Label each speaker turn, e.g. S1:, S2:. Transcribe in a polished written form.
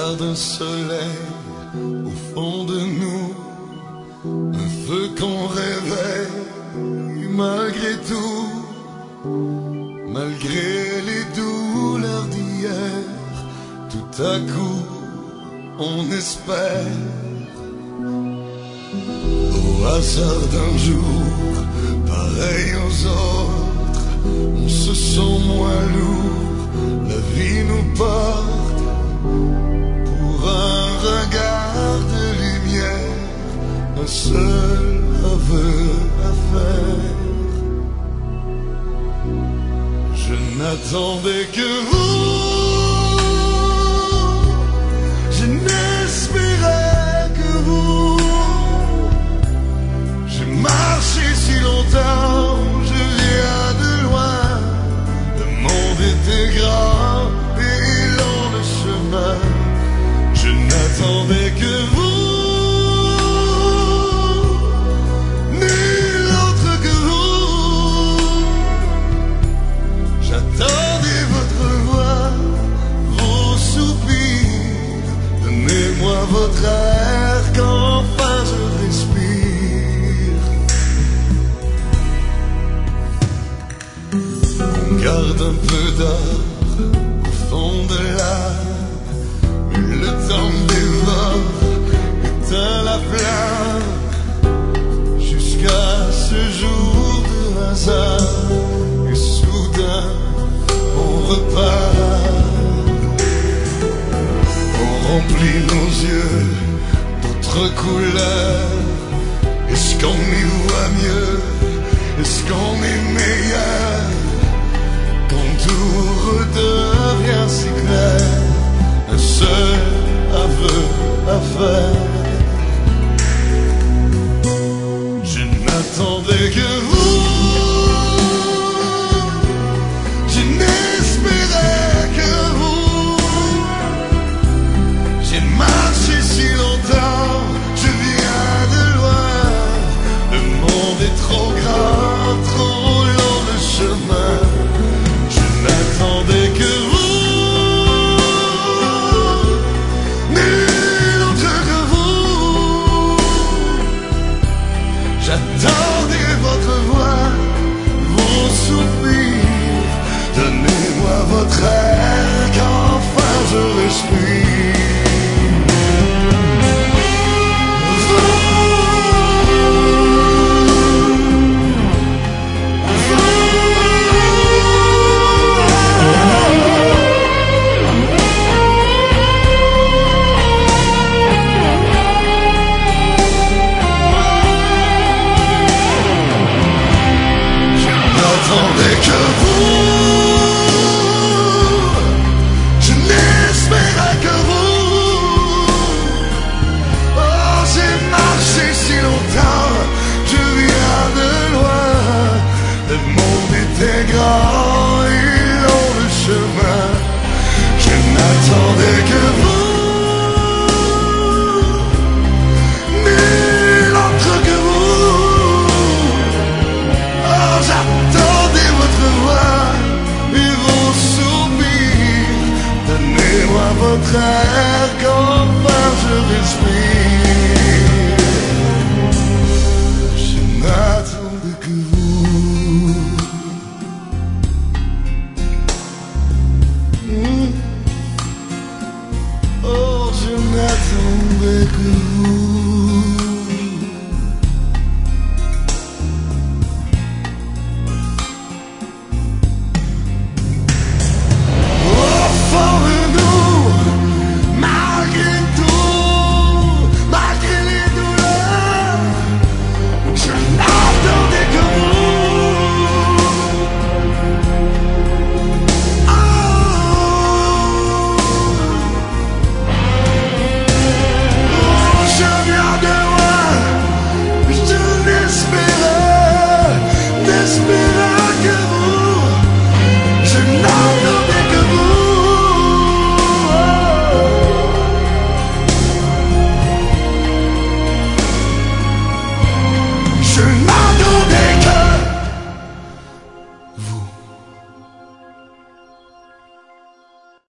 S1: garde un soleil au fond de nous, un feu qu'on réveille malgré tout, malgré les douleurs d'hier. Tout à coup, on espère. Au hasard d'un jour, pareil aux autres, on se sent moins lourd, la vie nous porte pour un regard de lumière, un seul aveu à faire. Je n'attendais que vous, je n'espérais que vous. J'ai marché si longtemps, je viens de loin, le monde était grand et long le chemin. Je n'attendais que vous, nul autre que vous. J'attendais votre voix, vos soupirs. Donnez-moi votre air qu'enfin je respire. On garde un peu d'or au fond de l'âme, mais le temps dévore, éteint la flamme, jusqu'à ce jour de hasard. Et soudain, on repart. On remplit nos yeux d'autres couleurs. Est-ce qu'on y voit mieux? Est-ce qu'on est meilleur? Quand tout redevient si clair, un seul aveu à faire. Je n'attendais que vous, je n'espérais que vous. J'ai marché si longtemps, je viens de loin. Le monde est trop grand, trop long le chemin. Je n'attendais que vous, nul autre que vous. J'attendais votre voix, vos soupirs. Donnez-moi votre air qu'enfin je respire. J'attendais que vous, je n'espérais que vous. Oh, j'ai marché si longtemps, je viens de loin. Le monde était grand et long le chemin. Je n'attendais que vous, nul autre que vous. Oh, j'attendais votre voix et vos soupirs. Donnez-moi votre air qu'enfin je respire. Je n'attendais que vous. Oh, je n'attendais que vous.